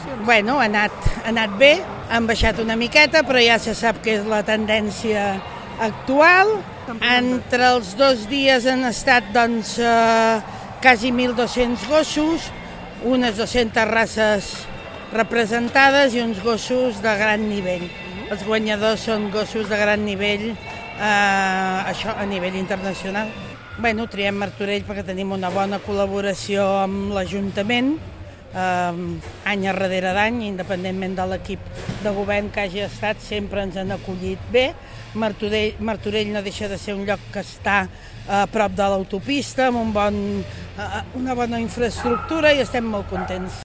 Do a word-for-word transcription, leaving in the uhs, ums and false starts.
instal·lacions? Bueno, ha anat, ha anat bé, han baixat una miqueta, però ja se sap que és la tendència actual. Entre els dos dies han estat doncs, eh, quasi mil dos-cents gossos, unes dues-centes races representades i uns gossos de gran nivell. Els guanyadors són gossos de gran nivell, eh, això a nivell internacional. Bueno, triem Martorell perquè tenim una bona col·laboració amb l'Ajuntament, eh, any darrere d'any, independentment de l'equip de govern que hagi estat, sempre ens han acollit bé. Martorell, Martorell no deixa de ser un lloc que està a prop de l'autopista, amb un bon, una bona infraestructura i estem molt contents.